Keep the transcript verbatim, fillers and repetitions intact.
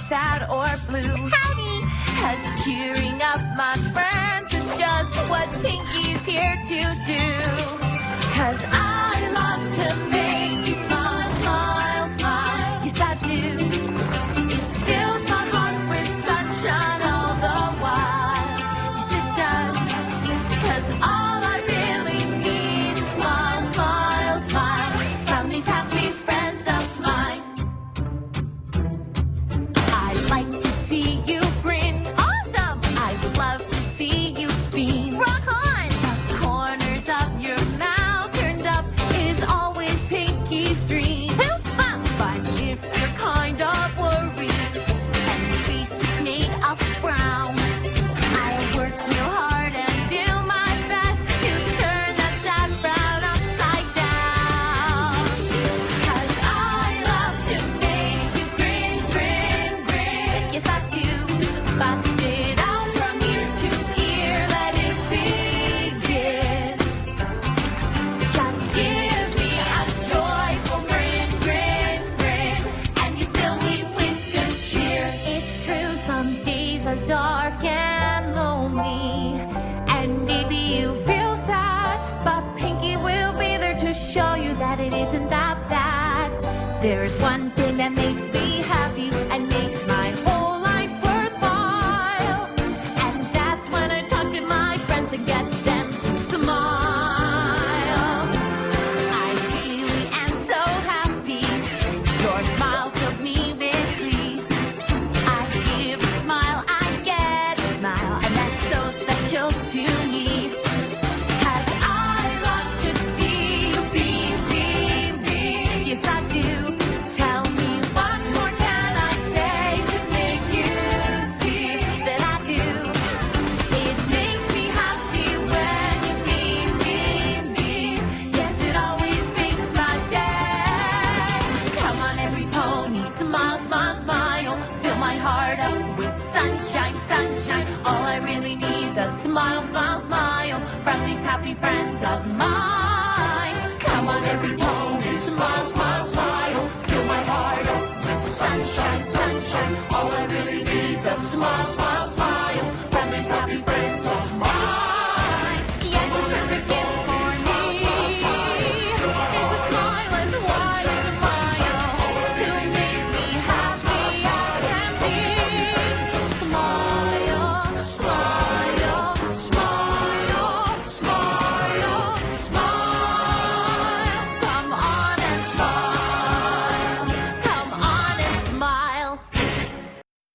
sad or blue. Howdy! 'Cause cheering up my friends is just what Pinky's here to do. 'Cause I love to make you smile, smile, smile. Yes, I do. It fills my heart with sunshine all the while. Yes, it does. 'Cause all I really need is a smile, smile, smile from these happy friends of mine. I like to see you grin. Awesome! I would love to see you beam. Rock on! The corners of your mouth turned up is always Pinky's dream. Poop up! But if you're kind of worried and your face is made of brown, I'll work real hard and do my best to turn that sad frown upside down. 'Cause I love to make you grin, grin, grin. Yes, I do. Bust it out from ear to ear, let it begin. Just give me a joyful grin, grin, grin, and you fill me with good cheer. It's true, some days are dark and lonely, and maybe you feel sad, but Pinky will be there to show you that it isn't that bad. There's one thing that makes me happy and makes my whole life worthwhile, and that's when I talk to my friends and get them to smile. I really am so happy. Your smile fills me with glee. I give a smile, I get a smile, and that's so special to me. 'Cause I love to see you beam, beam, beam. Yes, I do. Tell me what more can I say to make you see that I do. It makes me happy when you beam, beam, beam. Yes, it always makes my day. Come on, every pony, smile, smile, smile. Fill my heart up with sunshine, sunshine. All I really need's a smile, smile, smile from these happy friends of mine. Come on, every pony, smile,